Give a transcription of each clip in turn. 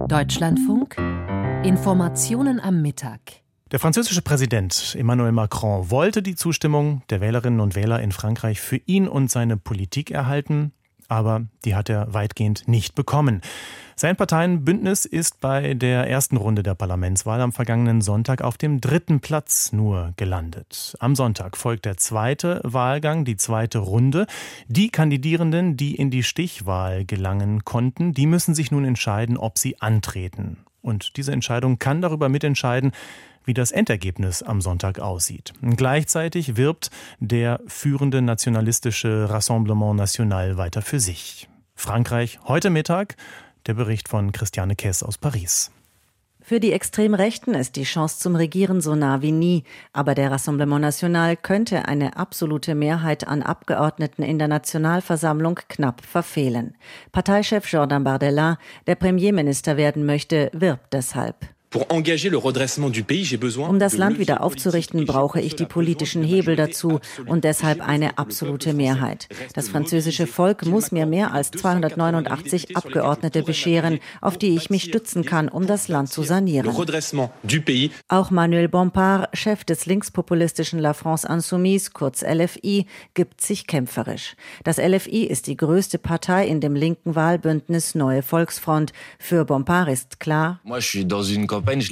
Deutschlandfunk Informationen am Mittag. Der französische Präsident Emmanuel Macron wollte die Zustimmung der Wählerinnen und Wähler in Frankreich für ihn und seine Politik erhalten, aber die hat er weitgehend nicht bekommen. Sein Parteienbündnis ist bei der ersten Runde der Parlamentswahl am vergangenen Sonntag auf dem 3. Platz nur gelandet. Am Sonntag folgt der zweite Wahlgang, die zweite Runde. Die Kandidierenden, die in die Stichwahl gelangen konnten, die müssen sich nun entscheiden, ob sie antreten. Und diese Entscheidung kann darüber mitentscheiden, wie das Endergebnis am Sonntag aussieht. Gleichzeitig wirbt der führende nationalistische Rassemblement National weiter für sich. Frankreich heute Mittag, der Bericht von Christiane Kess aus Paris. Für die Extremrechten ist die Chance zum Regieren so nah wie nie. Aber der Rassemblement National könnte eine absolute Mehrheit an Abgeordneten in der Nationalversammlung knapp verfehlen. Parteichef Jordan Bardella, der Premierminister werden möchte, wirbt deshalb. Um das Land wieder aufzurichten, brauche ich die politischen Hebel dazu und deshalb eine absolute Mehrheit. Das französische Volk muss mir mehr als 289 Abgeordnete bescheren, auf die ich mich stützen kann, um das Land zu sanieren. Auch Manuel Bompard, Chef des linkspopulistischen La France Insoumise, kurz LFI, gibt sich kämpferisch. Das LFI ist die größte Partei in dem linken Wahlbündnis Neue Volksfront. Für Bompard ist klar: Das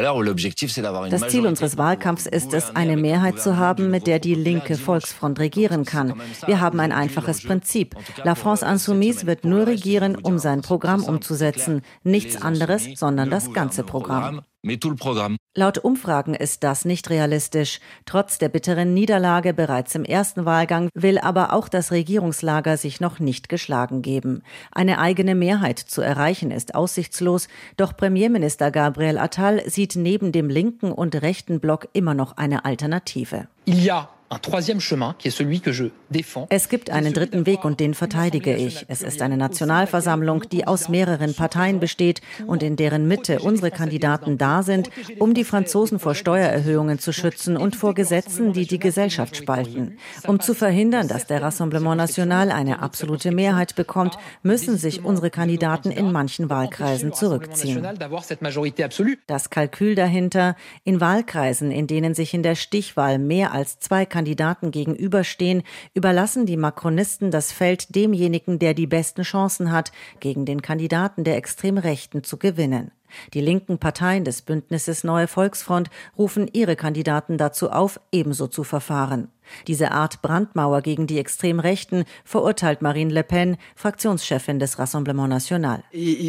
Ziel unseres Wahlkampfs ist es, eine Mehrheit zu haben, mit der die linke Volksfront regieren kann. Wir haben ein einfaches Prinzip. La France Insoumise wird nur regieren, um sein Programm umzusetzen. Nichts anderes, sondern das ganze Programm. Laut Umfragen ist das nicht realistisch. Trotz der bitteren Niederlage bereits im ersten Wahlgang will aber auch das Regierungslager sich noch nicht geschlagen geben. Eine eigene Mehrheit zu erreichen ist aussichtslos, doch Premierminister Gabriel Attal sieht neben dem linken und rechten Block immer noch eine Alternative. Es gibt einen dritten Weg und den verteidige ich. Es ist eine Nationalversammlung, die aus mehreren Parteien besteht und in deren Mitte unsere Kandidaten da sind, um die Franzosen vor Steuererhöhungen zu schützen und vor Gesetzen, die die Gesellschaft spalten. Um zu verhindern, dass der Rassemblement National eine absolute Mehrheit bekommt, müssen sich unsere Kandidaten in manchen Wahlkreisen zurückziehen. Das Kalkül dahinter: In Wahlkreisen, in denen sich in der Stichwahl mehr als 2 Kandidaten gegenüberstehen, überlassen die Macronisten das Feld demjenigen, der die besten Chancen hat, gegen den Kandidaten der Extremrechten zu gewinnen. Die linken Parteien des Bündnisses Neue Volksfront rufen ihre Kandidaten dazu auf, ebenso zu verfahren. Diese Art Brandmauer gegen die Extremrechten verurteilt Marine Le Pen, Fraktionschefin des Rassemblement National.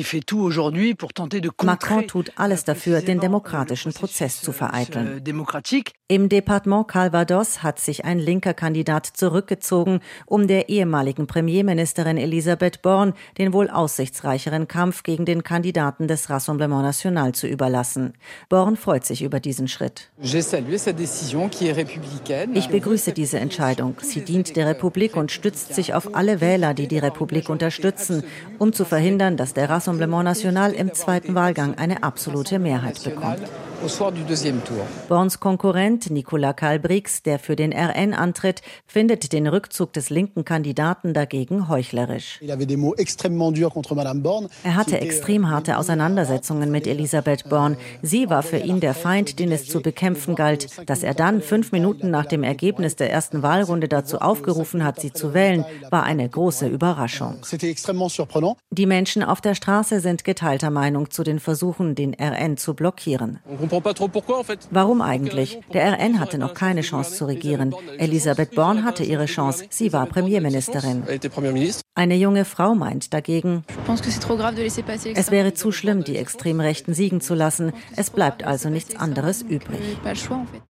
Macron tut alles dafür, den demokratischen Prozess zu vereiteln. Im Departement Calvados hat sich ein linker Kandidat zurückgezogen, um der ehemaligen Premierministerin Elisabeth Borne den wohl aussichtsreicheren Kampf gegen den Kandidaten des Rassemblement National zu überlassen. Borne freut sich über diesen Schritt. Ich begrüße diese Entscheidung. Sie dient der Republik und stützt sich auf alle Wähler, die die Republik unterstützen, um zu verhindern, dass der Rassemblement National im zweiten Wahlgang eine absolute Mehrheit bekommt. Bornes Konkurrent Nicolas Calbrix, der für den RN antritt, findet den Rückzug des linken Kandidaten dagegen heuchlerisch. Er hatte extrem harte Auseinandersetzungen mit Elisabeth Borne. Sie war für ihn der Feind, den es zu bekämpfen galt. Dass er dann 5 Minuten nach dem Ergebnis der ersten Wahlrunde dazu aufgerufen hat, sie zu wählen, war eine große Überraschung. Die Menschen auf der Straße sind geteilter Meinung zu den Versuchen, den RN zu blockieren. Warum eigentlich? Der RN hatte noch keine Chance zu regieren. Elisabeth Borne hatte ihre Chance. Sie war Premierministerin. Eine junge Frau meint dagegen: Es wäre zu schlimm, die Extremrechten siegen zu lassen. Es bleibt also nichts anderes übrig.